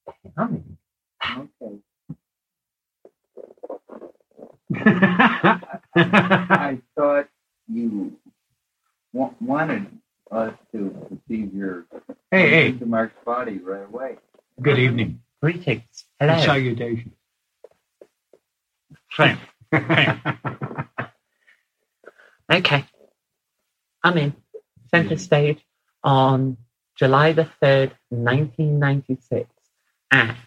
Humming. Okay. I thought you wanted us to perceive your Hey. to Mark's body right away. Good evening. Greetings. Hello. And salutations. Same. Okay. I'm in. Center stage on July the 3rd, 1996 at...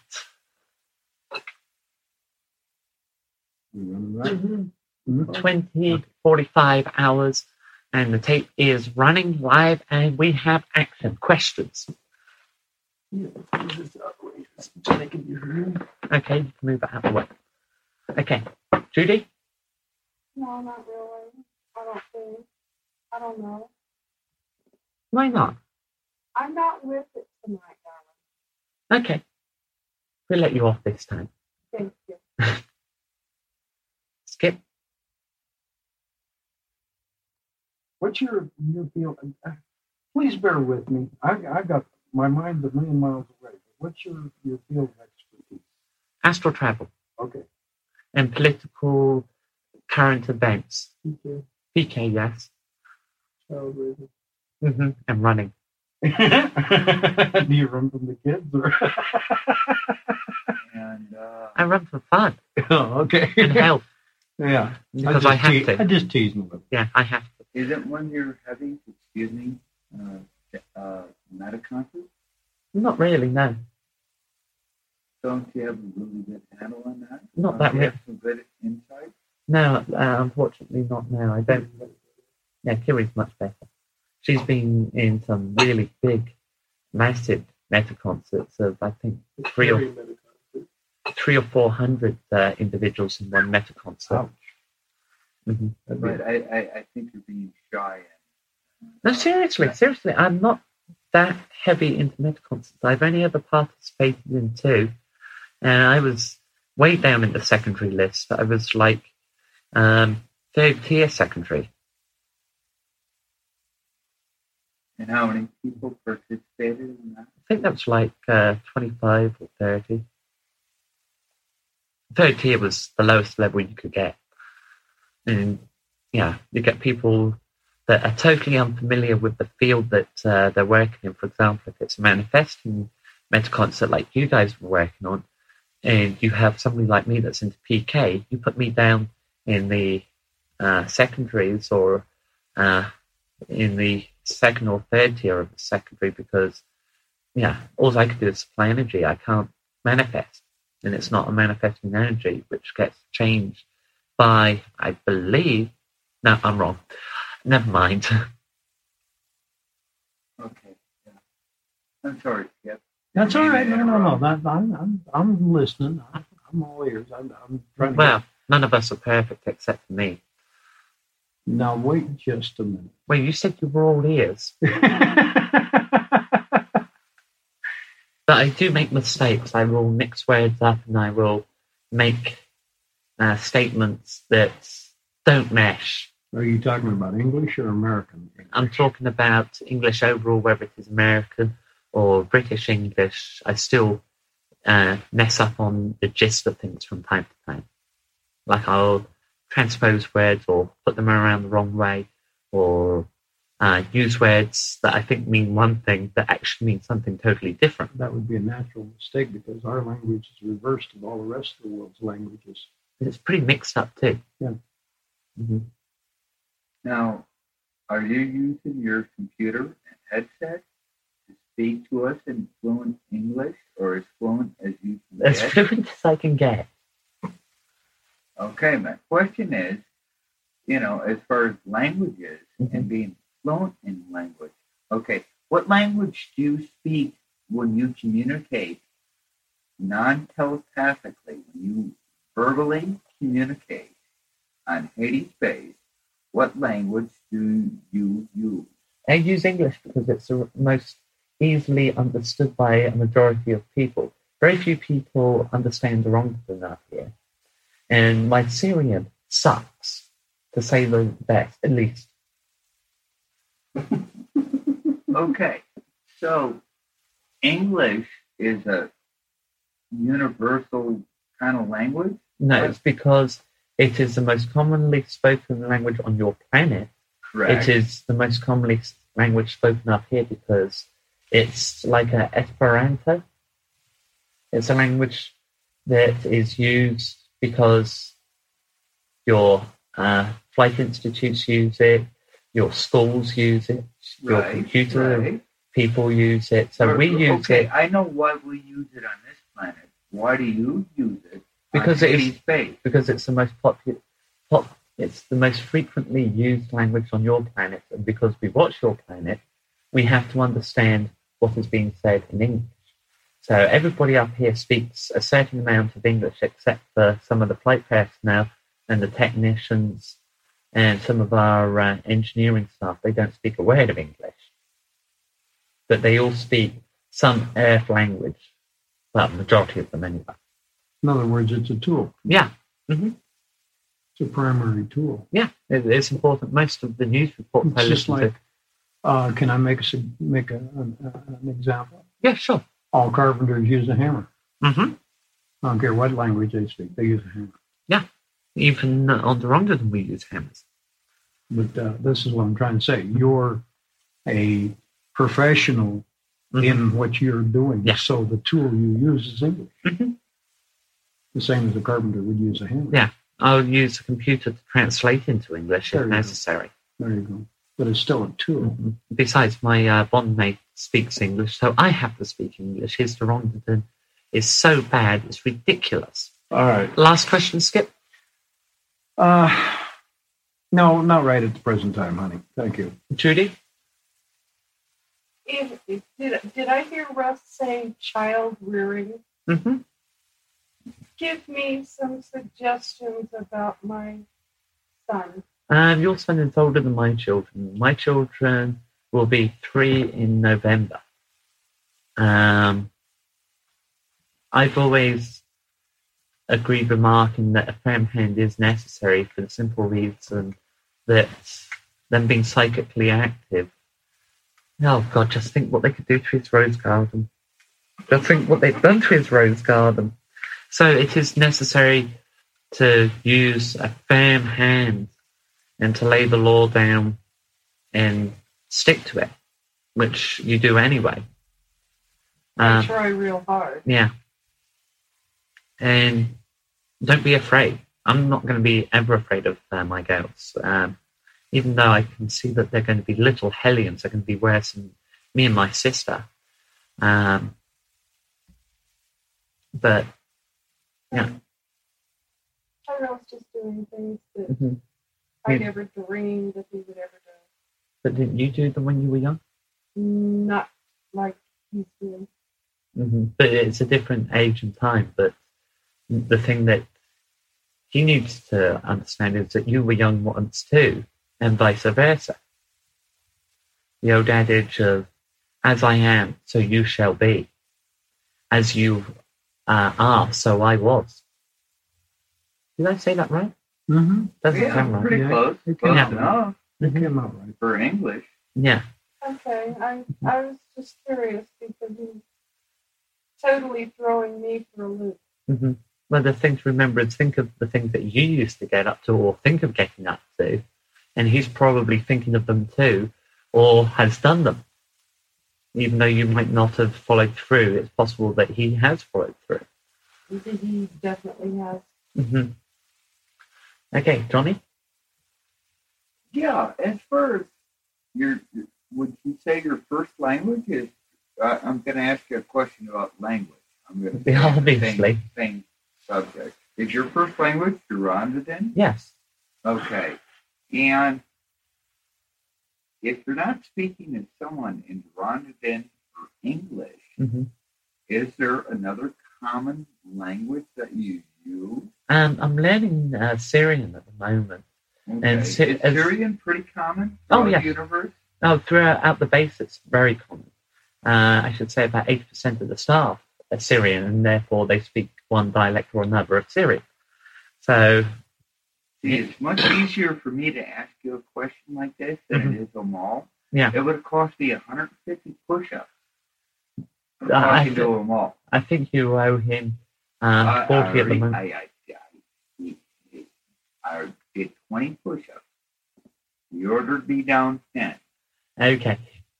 You running right? 20:45 hours, and the tape is running live, and we have action questions. Okay, you can move it out of the way. Okay, Judy? No, not really. I don't think. I don't know. Why not? I'm not with it tonight, darling. Okay, we'll let you off this time. Thank you. Skip? What's your feel? Please bear with me. I got my mind's a million miles away. What's your field of expertise? Astral travel. Okay. And political current events. PK. PK, yes. Child raising. And running. Do you run from the kids? Or? And I run for fun. Oh, okay. And health. Yeah. Because I have to. I just tease them a little. Yeah, I have to. Isn't when you're having, metaconsis? Not really, no. Don't you have a really good handle on that? Not that you really. have some good insight? No, unfortunately not now. I don't. Yeah, Kiri's much better. She's been in some really big, massive meta concerts of, I think, 300 or 400 individuals in one meta concert. But I think you're being shy. No, seriously, I'm not that heavy into meta concerts. I've only ever participated in 2, and I was way down in the secondary list. I was like 3rd tier secondary. And how many people participated in that? I think that was like 25 or 30. 3rd tier was the lowest level you could get. And yeah, you get people that are totally unfamiliar with the field that they're working in. For example, if it's a manifesting meta concert like you guys were working on, and you have somebody like me that's into PK, you put me down in the secondaries or in the 2nd or 3rd tier of the secondary because, yeah, all I can do is supply energy. I can't manifest. And it's not a manifesting energy, which gets changed by, I believe... No, I'm wrong. Never mind. Okay. Yeah. I'm sorry, Skip. That's all right. No. I'm listening. I'm all ears. I'm trying to. Well, none of us are perfect except for me. Now wait just a minute. Wait, you said you were all ears. But I do make mistakes. I will mix words up and I will make statements that don't mesh. Are you talking about English or American English? I'm talking about English overall, whether it is American or British English. I still mess up on the gist of things from time to time. Like I'll transpose words or put them around the wrong way or use words that I think mean one thing that actually means something totally different. That would be a natural mistake because our language is reversed of all the rest of the world's languages. It's pretty mixed up too. Yeah. Mm-hmm. Now, are you using your computer and headset to speak to us in fluent English or as fluent as you can get? As fluent as I can get. Okay, my question is, as far as languages and being fluent in language, okay, what language do you speak when you communicate non-telepathically, when you verbally communicate on Hades Space? What language do you use? I use English because it's the most easily understood by a majority of people. Very few people understand Orongotan here. And my Syrian sucks, to say the best, at least. Okay, so English is a universal kind of language? No, it's because it is the most commonly spoken language on your planet. Correct. It is the most commonly language spoken up here because it's like an Esperanto. It's a language that is used because your flight institutes use it, your schools use it, your computer people use it. So we use it. I know why we use it on this planet. Why do you use it? Because it is space. Because it's the most it's the most frequently used language on your planet, and because we watch your planet, we have to understand what is being said in English. So everybody up here speaks a certain amount of English, except for some of the flight personnel and the technicians and some of our engineering staff. They don't speak a word of English, but they all speak some Earth language. Well, majority of them anyway. In other words, it's a tool. Yeah. Mm-hmm. It's a primary tool. Yeah, it's important. Most of the news reports it's just like, can I make an example? Yeah, sure. All carpenters use a hammer. Mm-hmm. I don't care what language they speak, they use a hammer. Yeah, even on the Rondon we use hammers. But this is what I'm trying to say. You're a professional in what you're doing. Yeah. So the tool you use is English. Mm-hmm. The same as a carpenter would use a hammer. Yeah, I'll use a computer to translate into English There if you go. necessary. There you go. But it's still a tool. Mm-hmm. Besides, my bond mate speaks English, so I have to speak English. His Rondon is so bad, it's ridiculous. All right. Last question, Skip? No, not right at the present time, honey. Thank you. Judy? Did I hear Russ say child rearing? Mm-hmm. Give me some suggestions about my son. Your son is older than my children. My children will be 3 in November. I've always agreed remarking that a firm hand is necessary for the simple reason that them being psychically active. Oh, God, just think what they could do to his rose garden. Just think what they've done to his rose garden. So it is necessary to use a firm hand and to lay the law down and stick to it, which you do anyway. I try real hard. Yeah. And don't be afraid. I'm not going to be ever afraid of my girls. Even though I can see that they're going to be little hellions, they're going to be worse than me and my sister. But, yeah. Tyrell's just doing things that I never dreamed that he would ever do. But didn't you do them when you were young? Not like he's doing. Mm-hmm. But it's a different age and time. But the thing that he needs to understand is that you were young once too, and vice versa. The old adage of, as I am, so you shall be. As you are, so I was. Did I say that right? Mm-hmm. Doesn't sound right. Pretty close. It Close came enough It came out right. for English. Yeah. Okay, I was just curious because he's totally throwing me for a loop. Mm-hmm. Well, the thing to remember is think of the things that you used to get up to or think of getting up to, and he's probably thinking of them too, or has done them. Even though you might not have followed through, it's possible that he has followed through. He definitely has. Mm-hmm. Okay, Johnny? Yeah, as far as would you say your first language is, I'm going to ask you a question about language. I'm going to Obviously. Same subject. Is your first language Durandadin? Yes. Okay. And if you're not speaking to someone in Durandadin or English, is there another common language that you use? I'm learning Syrian at the moment. Okay. And Is Syrian pretty common yeah. the universe? Oh, throughout the base, it's very common. I should say about 80% of the staff are Syrian, and therefore they speak one dialect or another of Syrian. So, see, it's much easier for me to ask you a question like this than it is a mall. Yeah. It would have cost me 150 push-ups I can do them all. I think you owe him 40 at the moment. I did 20 push-ups. He ordered me down 10. Okay.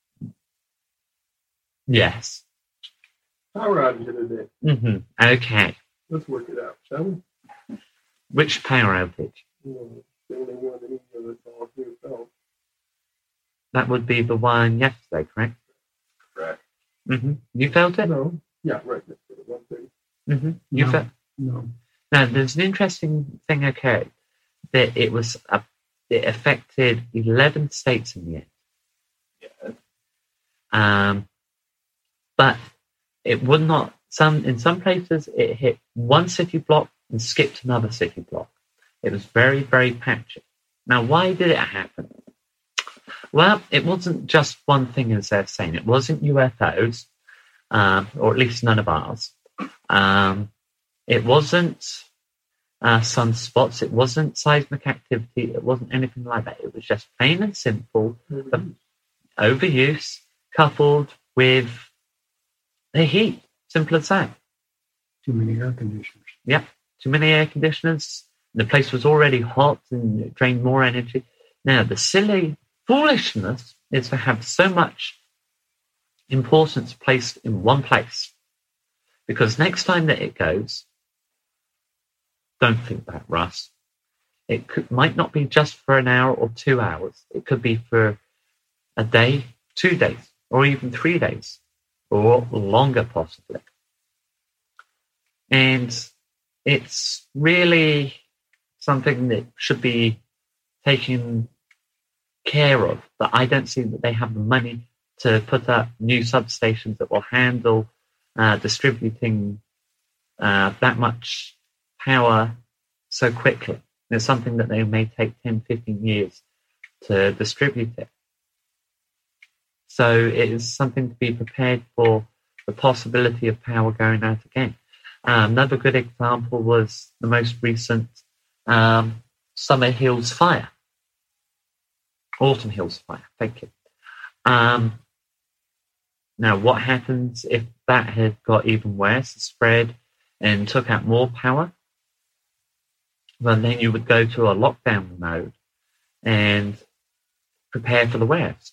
Yes. Power outage today. Mm-hmm. Okay. Let's work it out, shall we? Which power outage? The only one that any of us all here felt. That would be the one yesterday, correct? Correct. Mm-hmm. You felt it? No. Yeah, right. That's the 1:30. Mm-hmm. You No. felt. No. Now, there's an interesting thing occurred that it affected 11 states in the end. Yes. But it would not. In some places, it hit one city block and skipped another city block. It was very, very patchy. Now, why did it happen? Well, it wasn't just one thing, as they're saying. It wasn't UFOs, or at least none of ours. It wasn't sunspots. It wasn't seismic activity. It wasn't anything like that. It was just plain and simple overuse coupled with the heat. Simple as that. Too many air conditioners. Yep. Too many air conditioners. The place was already hot and it drained more energy. Now, the silly foolishness is to have so much importance placed in one place. Because next time that it goes, don't think that, Russ. It might not be just for an hour or 2 hours. It could be for a day, 2 days, or even 3 days, or longer possibly. And it's really something that should be taken care of. But I don't see that they have the money to put up new substations that will handle distributing that much power so quickly. It's something that they may take 10, 15 years to distribute it. So it is something to be prepared for the possibility of power going out again. Another good example was the most recent Summer Hills fire. Autumn Hills fire, thank you. Now, what happens if that had got even worse, spread, and took out more power? Well, then you would go to a lockdown mode and prepare for the worst.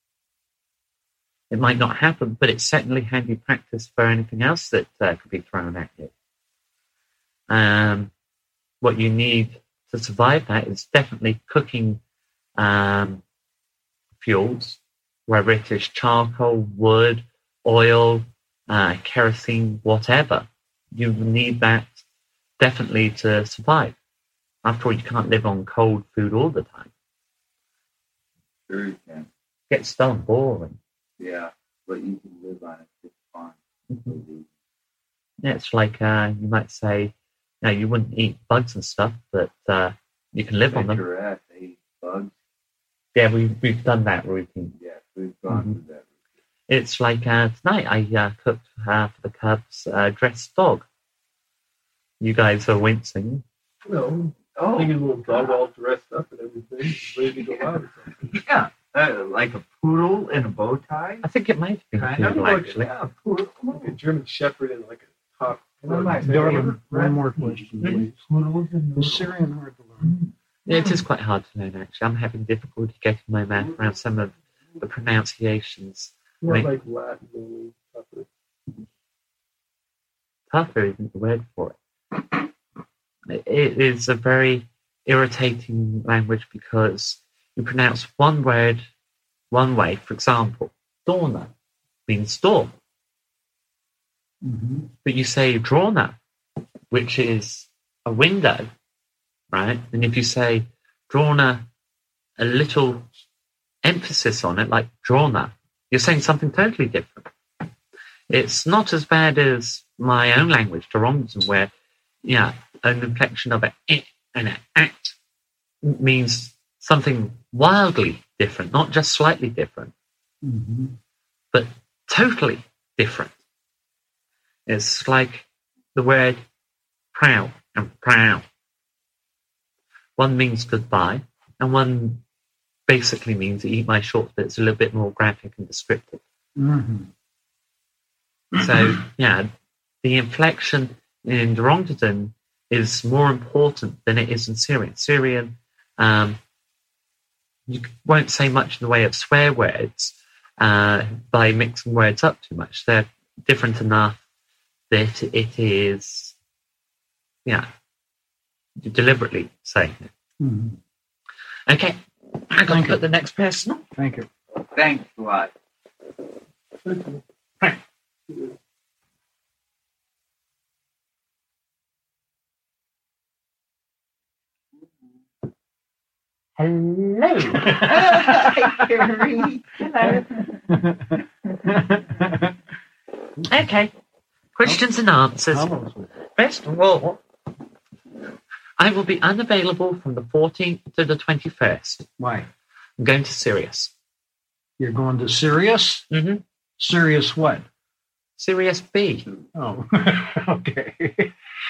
It might not happen, but it's certainly handy practice for anything else that could be thrown at you. What you need to survive that is definitely cooking fuels, whether it is charcoal, wood, oil, kerosene, whatever. You need that definitely to survive. After all, you can't live on cold food all the time. Sure you can. Gets dull and boring. Yeah, but you can live on it just fine. Mm-hmm. Yeah, it's like you might say, you wouldn't eat bugs and stuff, but you can live on them. Correct. They eat bugs. Yeah, we've done that routine. Yeah, we've gone through that routine. It's like tonight I cooked for the Cubs dressed dog. You guys are wincing. No. I think a little dog all dressed up and everything, ready to go out or something. Yeah, like a poodle in a bow tie. I think it might have been Kind of poodle, like actually. Yeah, poodle. Like a German Shepherd and like a top. Darling, one more question, please. Poodles in The Syrian hard to learn. Yeah, it is quite hard to learn, actually. I'm having difficulty getting my mouth around some of the pronunciations. More Right. like Latin than tougher. Tougher isn't the word for it. It is a very irritating language because you pronounce one word one way. For example, Dorna means door. Mm-hmm. But you say Drona, which is a window, right? And if you say Drona, a little emphasis on it, like Drona, you're saying something totally different. It's not as bad as my own language, Torongan, where, an inflection of an "eh" and an "at" means something wildly different, not just slightly different, but totally different. It's like the word prow and prow. One means goodbye, and one basically means eat my shorts, but it's a little bit more graphic and descriptive. Mm-hmm. So, yeah, the inflection in Rongadin is more important than it is in Syrian. Syrian, you won't say much in the way of swear words by mixing words up too much. They're different enough that it is, deliberately saying it. Mm-hmm. Okay, I'm going to put the next person on. Thank you. Thanks a lot. Hello. Hello. Okay. Questions and answers. First of all, I will be unavailable from the 14th to the 21st. Why? I'm going to Sirius. You're going to Sirius? Mm-hmm. Sirius what? Sirius B. Oh, okay.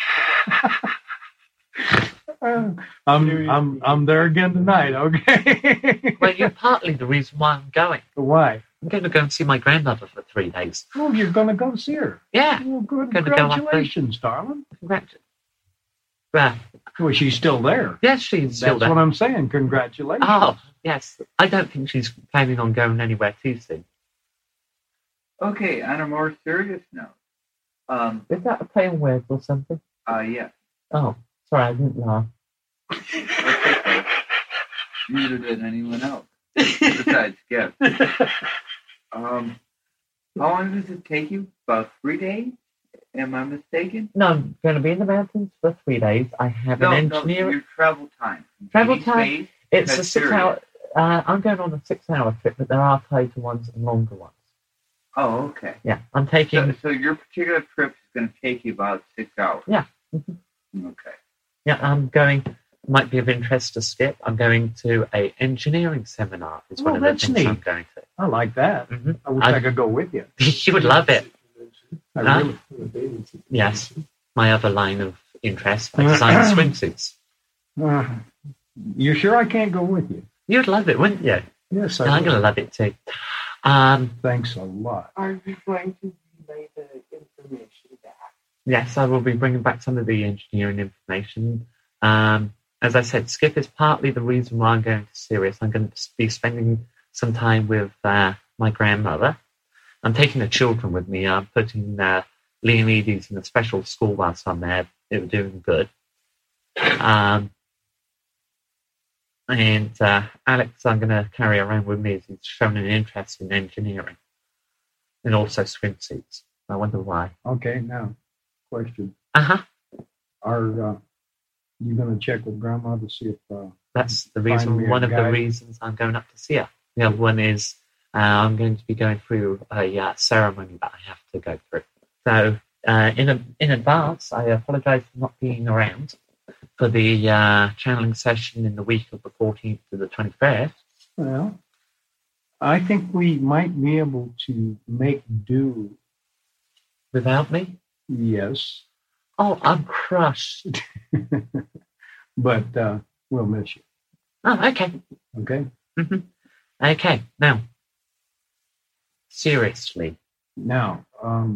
I'm there again tonight. Okay. Well, you're partly the reason why I'm going. Why? I'm going to go and see my grandmother for 3 days. Oh, you're going to go see her? Yeah. Well, good. Gonna go up Congratulations, darling. Congratulations. Well, she's still there. yes, she's still That's there. what I'm saying. Congratulations. Oh, yes. I don't think she's planning on going anywhere too soon. Okay, on a more serious note. Is that a play on words or something? Yeah. Oh, sorry, I didn't laugh. Okay. Neither did anyone else. Besides Skip. How long does it take you? About 3 days? Am I mistaken? No, I'm going to be in the mountains for 3 days. I have an engineer. Your travel time. Travel time? It's a That's 6 hour. I'm going on a 6 hour trip, but there are tighter ones and longer ones. Oh, okay. Yeah, I'm taking. So your particular trip is going to take you about 6 hours? Yeah. Okay. Yeah, I'm going. Might be of interest to Skip. I'm going to a engineering seminar. Is one of the that's things neat. I'm going to. I like that. Mm-hmm. I wish I could go with you. You would love it. I really. Yes, my other line of interest. I design swimsuits. You sure I can't go with you? You'd love it, wouldn't you? Yes, I'm going to love it too. Thanks a lot. Are you going to relay the information back? Yes, I will be bringing back some of the engineering information. As I said, Skip is partly the reason why I'm going to Sirius. I'm going to be spending some time with my grandmother. I'm taking the children with me. I'm putting Leonides in a special school whilst I'm there. They were doing good. And Alex, I'm going to carry around with me as he's shown an interest in engineering and also swimsuits. I wonder why. Okay, now, question. Uh-huh. Are you going to check with Grandma to see if... That's the Find me reason. a One of the guide. reasons I'm going up to see her. The other one is I'm going to be going through a ceremony that I have to go through. So in advance, I apologise for not being around for the channeling session in the week of the 14th to the 21st. Well, I think we might be able to make do. Without me? Yes. Oh, I'm crushed. But we'll miss you. Oh, okay. Okay? Mm-hmm. Okay, now, seriously. Now,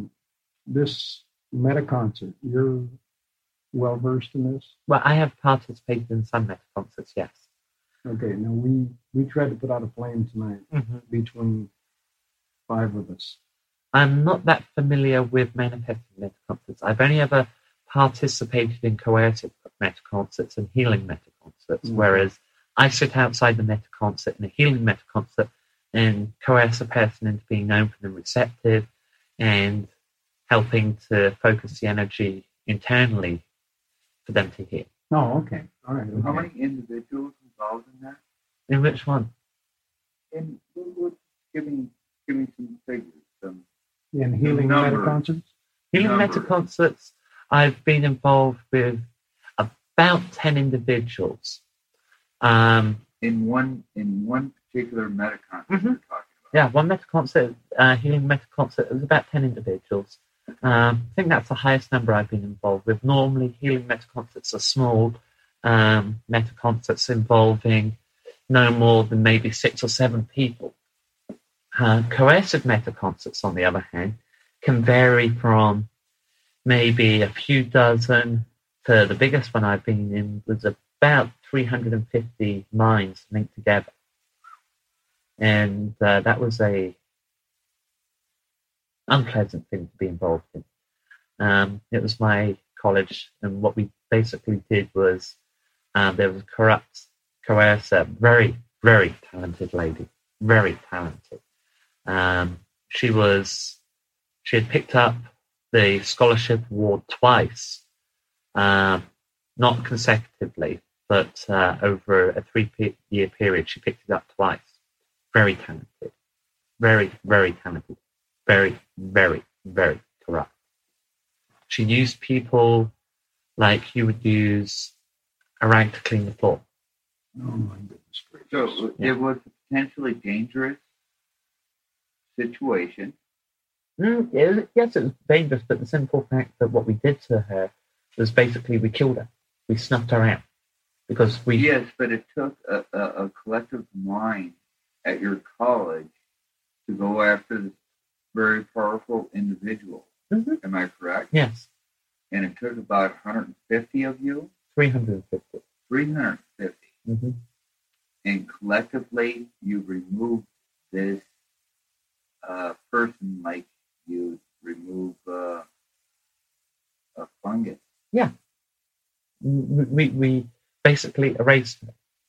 this meta concert, you're well versed in this? Well, I have participated in some meta concerts, yes. Okay, now we tried to put out a flame tonight between 5 of us. I'm not that familiar with manifesting meta concerts. I've only ever participated in coercive meta concerts and healing meta concerts, whereas I sit outside the meta concert in a healing meta concert and coerce a person into being open and receptive and helping to focus the energy internally for them to heal. Oh, okay. All right. Okay. How many individuals involved in that? In which one? And give me some figures. In healing Numbers. meta concerts? Healing Numbers. meta concerts, I've been involved with about 10 individuals. In one particular meta concert we're talking about. Yeah, one meta concert, healing meta concert, it was about 10 individuals. I think that's the highest number I've been involved with. Normally, healing meta concerts are small meta concerts involving no more than maybe 6 or 7 people. Coercive meta concerts, on the other hand, can vary from maybe a few dozen to the biggest one I've been in was about 350 mines linked together. And that was a unpleasant thing to be involved in. It was my college, and what we basically did was there was a corrupt coercer, very, very talented lady, very talented. She had picked up the scholarship award twice, not consecutively, but over a 3-year period, she picked it up twice. Very talented, very, very talented, very, very, very corrupt. She used people like you would use a rag to clean the floor. Oh my goodness gracious! So it was a potentially dangerous situation. Yes, it was dangerous, but the simple fact that what we did to her was basically we killed her. We snuffed her out because we. Yes, but it took a collective mind at your college to go after this very powerful individual. Mm-hmm. Am I correct? Yes. And it took about 150 of you? 350. 350. Mm-hmm. And collectively, you removed this person like you remove a fungus. Yeah. We basically erased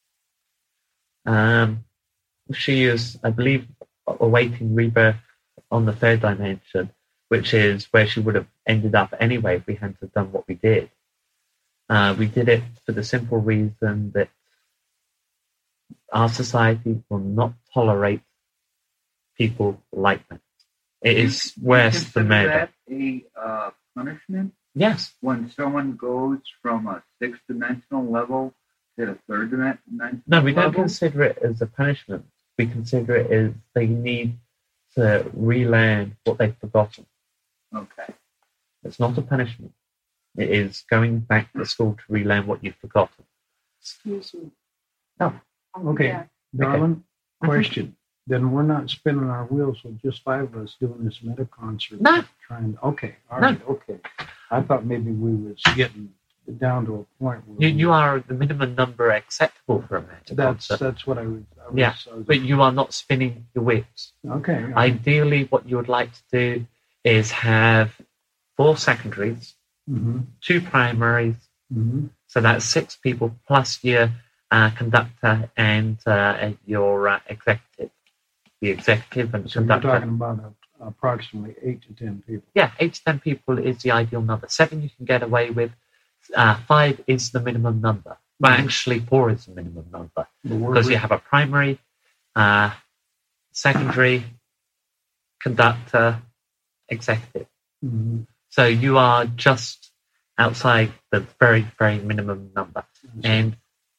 her. She is, I believe, awaiting rebirth on the third dimension, which is where she would have ended up anyway if we hadn't have done what we did. We did it for the simple reason that our society will not tolerate people like that. It is worse than murder. Is that a punishment? Yes. When someone goes from a 6th-dimensional level to the 3rd-dimensional level? No, we don't consider it as a punishment. We consider it as they need to relearn what they've forgotten. Okay. It's not a punishment. It is going back to school to relearn what you've forgotten. Excuse me. Oh. Okay, Yeah. darling, question. Then we're not spinning our wheels with just 5 of us doing this meta concert. No. Okay, all right, okay. I thought maybe we was getting down to a point where You are the minimum number acceptable for a meta concert. That's what I was. But you are not spinning your wheels. Okay. Ideally, what you would like to do is have 4 secondaries, 2 primaries, so that's 6 people plus your conductor and your executive. The executive and So conductor. you're talking about approximately 8 to 10 people. Yeah, 8 to 10 people is the ideal number. 7 you can get away with. 5 is the minimum number. Well, actually, 4 is the minimum number because you have a primary, secondary, conductor, executive. So you are just outside the very, very minimum number. And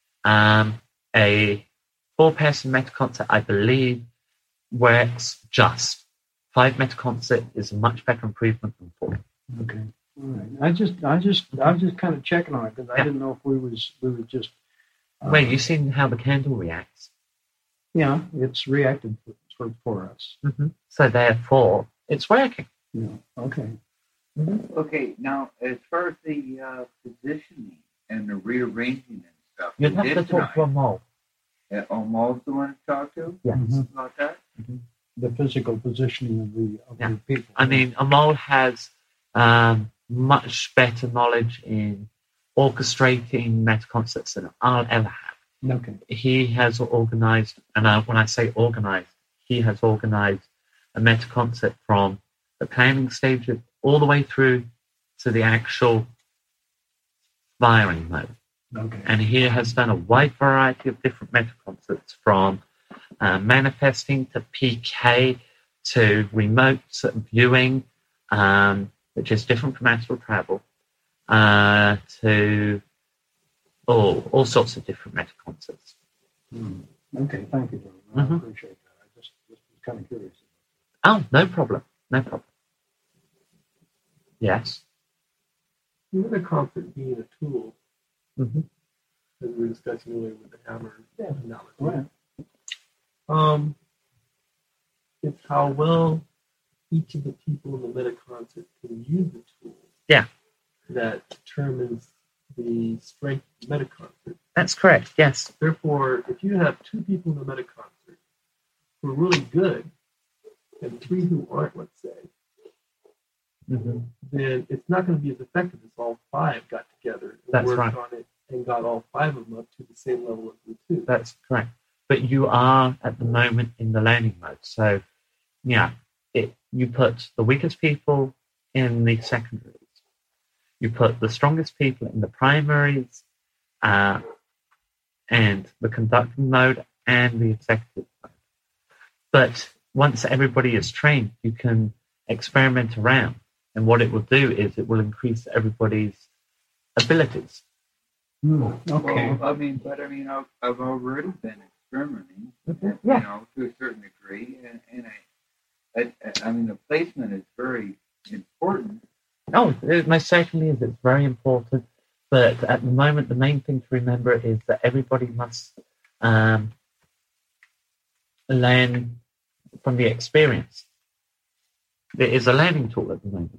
a 4-person meta concert, I believe, works just. 5 meta concert is a much better improvement than 4. Okay. All right. I was just kind of checking on it because I didn't know if we were just. Wait, you seen how the candle reacts? Yeah, it's reacted for us. So therefore, it's working. Yeah. Okay. Okay. Now, as far as the positioning and the rearranging and stuff, You'd have to talk to a mole. Omal's the one to talk to? Yes. About that? The physical positioning of the people. I mean, a mole has much better knowledge in orchestrating meta concerts than I'll ever have. Okay. He has organized, and when I say organized, he has organized a meta concert from the planning stage all the way through to the actual firing mode. Okay. And he has done a wide variety of different meta concerts from manifesting to PK to remote viewing, which is different from astral travel, to all sorts of different meta concerts. Okay, thank you, John. I appreciate that. I just was kind of curious. Oh, no problem. No problem. Yes. You had a concert being a tool, as we were discussing earlier with the hammer analogy. Right. It's how well each of the people in the meta concert can use the tool. Yeah. That determines the strength of the meta concert. That's correct, yes. Therefore, if you have 2 people in the meta concert who are really good and 3 who aren't, let's say, then it's not going to be as effective as all 5 got together and worked on it and got all 5 of them up to the same level as the 2. That's correct. But you are at the moment in the learning mode. So, yeah, you put the weakest people in the secondaries. You put the strongest people in the primaries, and the conducting mode and the executive mode. But once everybody is trained, you can experiment around. And what it will do is it will increase everybody's abilities. Okay. Well, I've already been experimenting, Yeah. to a certain degree, and the placement is very important. Oh, it most certainly is. It's very important. But at the moment, the main thing to remember is that everybody must learn from the experience. It is a learning tool at the moment.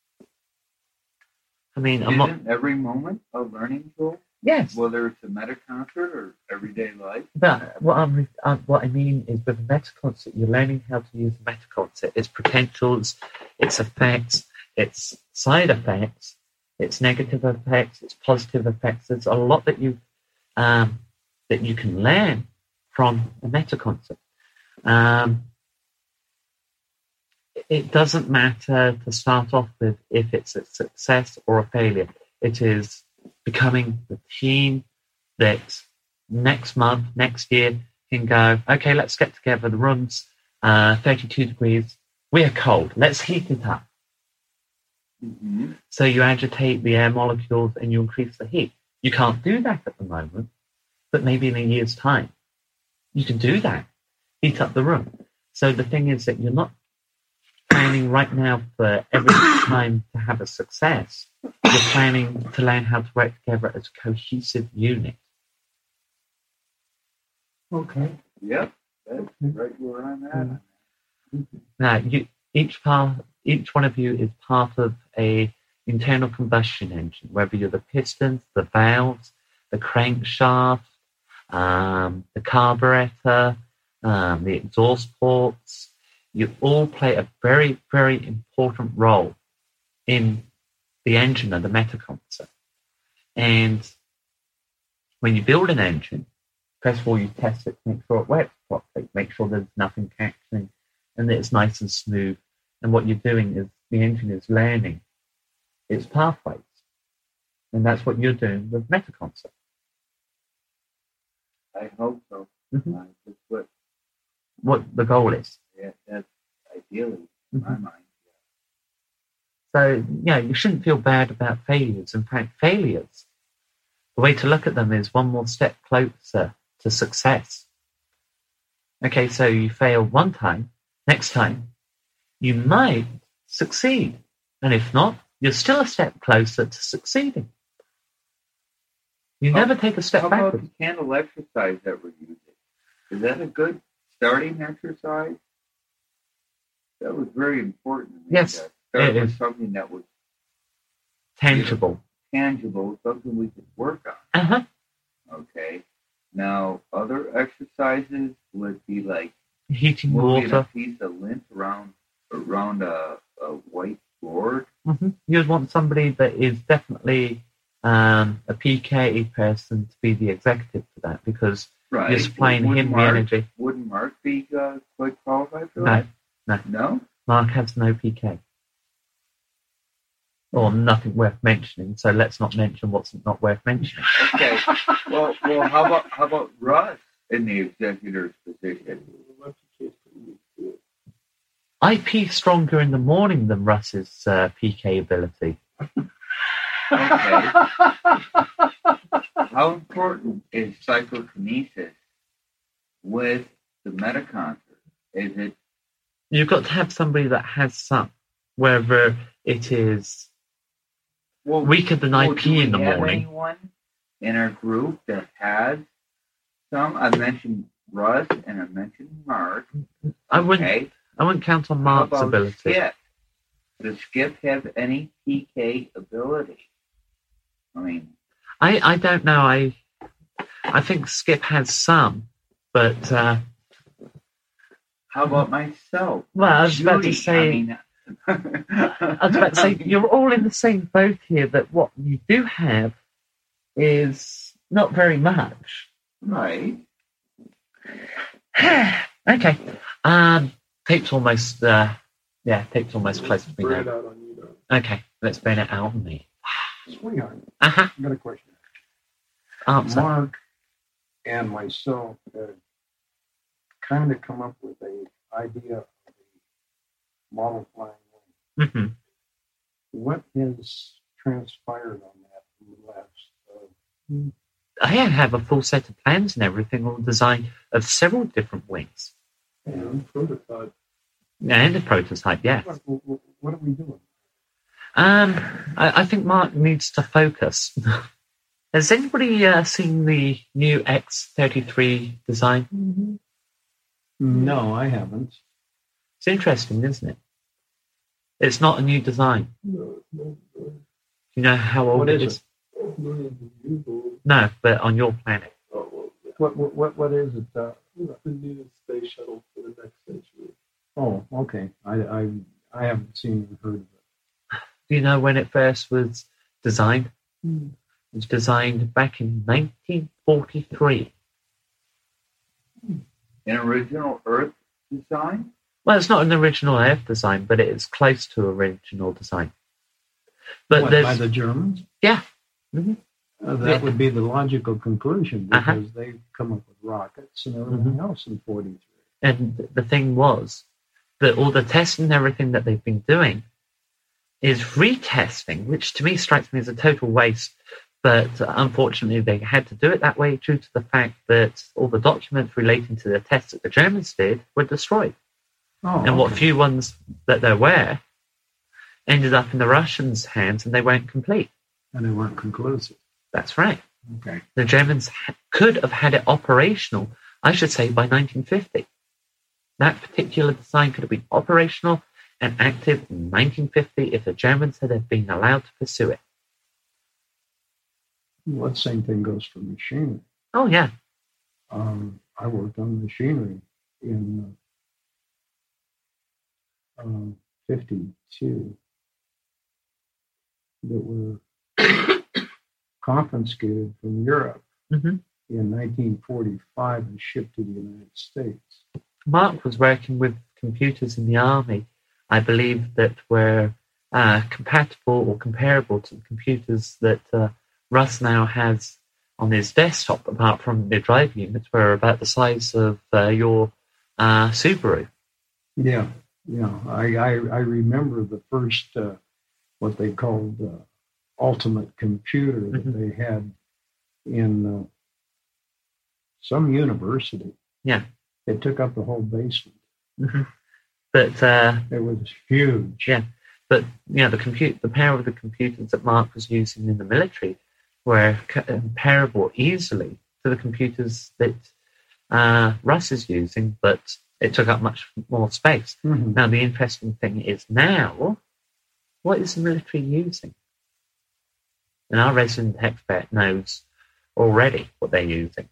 Isn't every moment a learning tool? Yes. Whether it's a meta concert or everyday life. But what I mean is, with a meta concert, you're learning how to use a meta concert, its potentials, its effects, its side effects, its negative effects, its positive effects. There's a lot that you can learn from a meta concert. It doesn't matter to start off with if it's a success or a failure. It is becoming the team that next month, next year can go, okay, let's get together. The room's 32 degrees. We're cold. Let's heat it up. Mm-hmm. So you agitate the air molecules and you increase the heat. You can't do that at the moment, but maybe in a year's time, you can do that. Heat up the room. So the thing is that you're not planning right now for every time to have a success. You're planning to learn how to work together as a cohesive unit. Okay. Yep, that's right where I'm at. Now, each one of you is part of a internal combustion engine, whether you're the pistons, the valves, the crankshaft, the carburetor, the exhaust ports. You all play a very, very important role in the engine of the meta concert. And when you build an engine, first of all, you test it to make sure it works properly, make sure there's nothing catching, and that it's nice and smooth. And what you're doing is the engine is learning its pathways. And that's what you're doing with meta concert. I hope so. Mm-hmm. That's what the goal is. Yeah, that's ideally in my mind. So, you shouldn't feel bad about failures. In fact, failures, the way to look at them is one more step closer to success. Okay, so you fail one time, next time, you might succeed. And if not, you're still a step closer to succeeding. You never take a step backwards. How about the candle exercise that we're using? Is that a good starting exercise? That was very important. Yes, it is something that was tangible, something we could work on. Uh-huh. Okay. Now, other exercises would be like heating moving water, a piece of lint around a white board. Mm-hmm. You'd want somebody that is definitely a PK person to be the executive for that, because you're supplying him the energy. Wouldn't Mark be quite qualified for that? No? Mark has no PK. Or nothing worth mentioning, so let's not mention what's not worth mentioning. Okay. Well, how about Russ in the executor's position? I pee stronger in the morning than Russ's PK ability. Okay. How important is psychokinesis with the meta concert? Is it? You've got to have somebody that has some, whether it is weaker than I pee in the morning. Anyone in our group that has some? I mentioned Russ and I mentioned Mark. I wouldn't I wouldn't count on Mark's How about ability. Skip? Does Skip have any PK ability? I mean, I don't know. I think Skip has some, but how about myself? well, I was about to Judy, say. I was about to say you're all in the same boat here. That what you do have is not very much. Right. Okay. Tape's almost. Tape's almost close to me Burn it now. out on you, though. Okay, let's burn it out on me. Sweetheart, Uh-huh. I got a question. Answer. Mark and myself had kind of come up with a idea of a model flying wing. Mm-hmm. What has transpired on that in the last? I have a full set of plans and everything, all design of several different wings. Prototype. And a prototype, yes. What are we doing? I think Mark needs to focus. Has anybody seen the new X33 design? Mm-hmm. No, I haven't. It's interesting, isn't it? It's not a new design. No. Do you know how old What it is is? Millions of years old. No, but on your planet. Oh, well, yeah. What is it? The new space shuttle for the next century. Oh, okay. I haven't seen or heard of it. Do you know when it first was designed? Hmm. It was designed back in 1943. An original Earth design? Well, it's not an original Earth design, but it is close to original design. But What, there's by the Germans? yeah. Mhm. That would be the logical conclusion because Uh-huh. they've come up with rockets and everything else in 43. And the thing was that all the testing and everything that they've been doing is retesting, which to me strikes me as a total waste. But unfortunately, they had to do it that way due to the fact that all the documents relating to the tests that the Germans did were destroyed. Oh, And what okay. few ones that there were ended up in the Russians' hands and they weren't complete. And they weren't conclusive. That's right. Okay. The Germans could have had it operational, I should say, by 1950. That particular design could have been operational and active in 1950 if the Germans had been allowed to pursue it. Well, the same thing goes for machinery. Oh, yeah. I worked on machinery in 52 that were confiscated from Europe hmm in 1945 and shipped to the United States. Mark was working with computers in the army, I believe, that were compatible or comparable to the computers that Russ now has on his desktop, apart from the drive units, were about the size of your Subaru. Yeah. I remember the first what they called ultimate computer that Mhm. they had in some university. Yeah. It took up the whole basement. Mhm. But It was huge. yeah, but the power of the computers that Mark was using in the military were comparable easily to the computers that Russ is using, but it took up much more space. Mhm. Now, the interesting thing is now, what is the military using? And our resident expert knows already what they're using.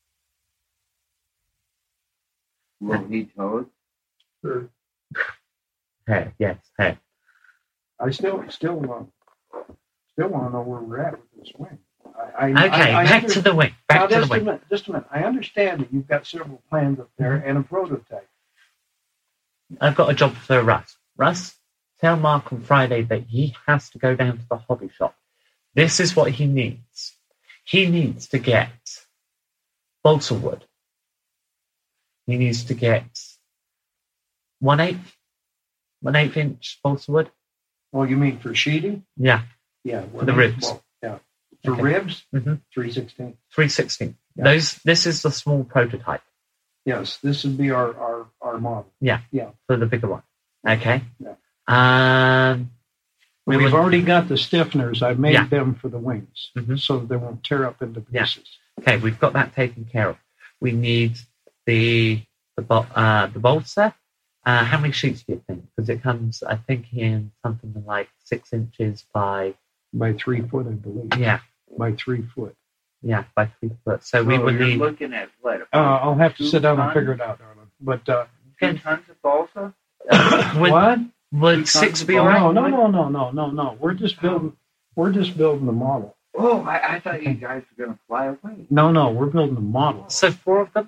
Will he tell us? Sure. Hey, yes, hey. I still want to know where we're at with this wing. Okay, back to the wing. Back to the wing. Just a minute. I understand that you've got several plans up there and a prototype. I've got a job for Russ. Russ, tell Mark on Friday that he has to go down to the hobby shop. This is what he needs. He needs to get balsa wood. He needs to get 1/8 inch balsa wood. Oh, you mean for sheeting? Yeah, Yeah. for the ribs. Well, yeah. For Okay. ribs, Mhm. 3/16. 3/16. Yeah. This is the small prototype Yes, this would be our model. for the bigger one. Okay. Yeah. We We've would- already got the stiffeners. I made Yeah. them for the wings, Mhm. so they won't tear up into Yeah. pieces. Okay, we've got that taken care of. We need the balsa How many sheets do you think? Because it comes, I think, in something like 6 inches by 3 foot, I believe. Yeah. By 3 foot. Yeah, by 3 foot. So we would need. Looking at what? I'll have to sit down and figure it out, darling. But 2 tons of balsa? what? Would 6 be Oh, alright? no. We're just building the model. Oh, I thought you guys were going to fly away. No, we're building the model. So 4 of them.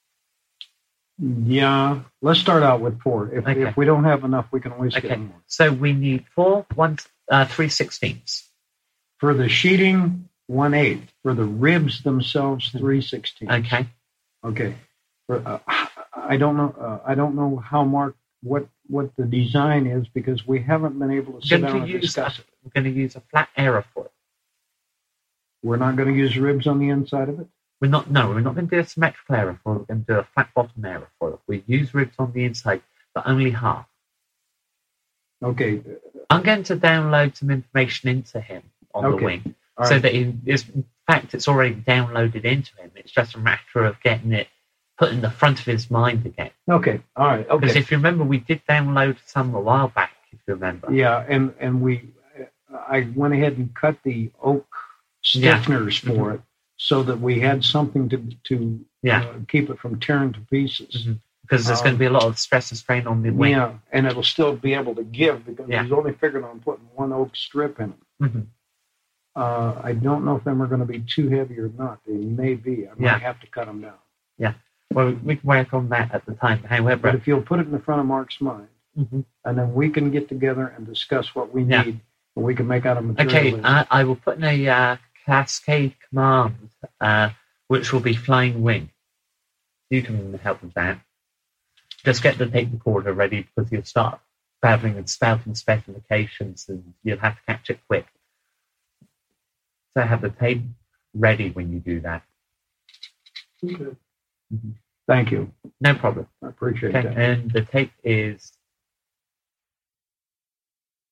Yeah, let's start out with 4. If we don't have enough, we can always get more. So we need 4, 3/16. For the sheeting, 1/8. For the ribs themselves, 3/16. Okay. I don't know. I don't know how what the design is because we haven't been able to sit down and discuss it. We're going to use a flat aerofoil. We're not going to use ribs on the inside of it. We're not going to do a symmetrical aerofoil. We're going to do a flat bottom aerofoil. We use ribs on the inside, but only half. Okay. I'm going to download some information into him on the wing, so that in fact it's already downloaded into him. It's just a matter of getting it put in the front of his mind again. Okay. All right. Okay. Because if you remember, we did download some a while back. If you remember. Yeah, and I went ahead and cut the oak stiffeners for it, so that we had something to keep it from tearing to pieces. Because there's going to be a lot of stress and strain on the wing. Yeah, and it'll still be able to give because he's only figured on putting 1 oak strip in it. I don't know if them are going to be too heavy or not. They may be. I might have to cut them down. Yeah. Well, we can work on that at the time. However, but if you'll put it in the front of Mark's mind, and then we can get together and discuss what we need, and we can make out a material. Okay, I will put in a Cascade command, which will be flying wing. You can help with that. Just get the tape recorder ready because you'll start babbling and spouting specifications, and you'll have to catch it quick. So have the tape ready when you do that. Okay. Thank you. No problem. I appreciate that. And the tape is